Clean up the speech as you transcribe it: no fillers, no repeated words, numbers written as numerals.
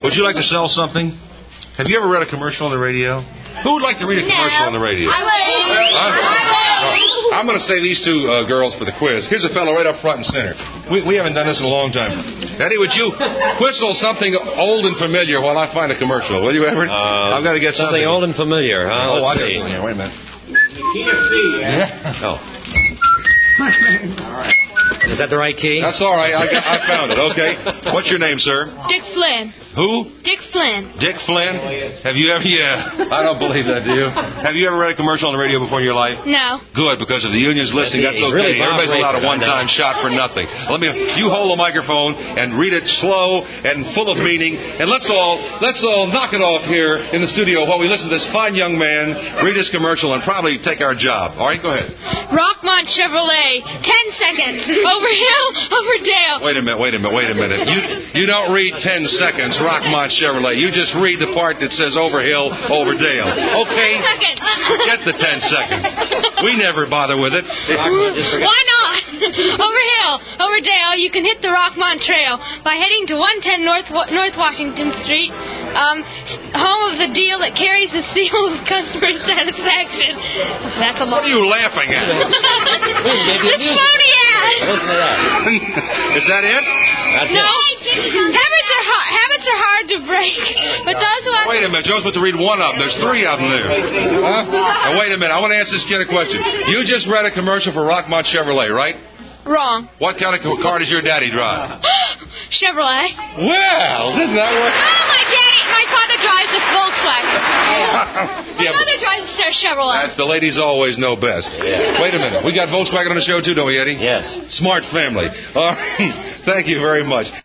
Would you like to sell something? Have you ever read a commercial on the radio? Who would like to read a commercial on the radio? I'm going to say these two girls for the quiz. Here's a fellow right up front and center. We haven't done this in a long time. Eddie, would you whistle something old and familiar while I find a commercial? Will you, Everett? I've got to get something old and familiar. Let's see. Wait a minute. You can't see yet. Yeah. Oh. All right. Is that the right key? That's all right. I found it. Okay. What's your name, sir? Dick Flynn. Who? Dick Flynn. Dick Flynn? Have you ever... Yeah. I don't believe that, do you? Have you ever read a commercial on the radio before in your life? No. Good, because of the union's listening. That's okay. Really Everybody's allowed a one-time shot for nothing. You hold the microphone and read it slow and full of meaning. And let's all knock it off here in the studio while we listen to this fine young man read his commercial and probably take our job. All right, go ahead. Rockmont Chevrolet. 10 seconds. Over hill, over dale. Wait a minute. You don't read 10 seconds, Rockmont Chevrolet. You just read the part that says over hill, over dale. Okay? 10 seconds. Forget the 10 seconds. We never bother with it. Why not? Over hill, over dale, you can hit the Rockmont Trail by heading to 110 North Washington Street, home of the deal that carries the seal of customer satisfaction. That's a lot. What are you laughing at? It's phony ad. Listen to that. Is that it? That's No. it. Habits are hard to break, but those who have... Wait a minute. Joe's supposed to read one of them. There's three of them there. Huh? Now, wait a minute. I want to ask this kid a question. You just read a commercial for Rockmont Chevrolet, right? Wrong. What kind of car does your daddy drive? Chevrolet. Well, didn't that work? My father drives a Volkswagen. Yeah, My mother drives a Chevrolet. That's the ladies always know best. Yeah. Wait a minute. We got Volkswagen on the show too, don't we, Eddie? Yes. Smart family. All right. Thank you very much.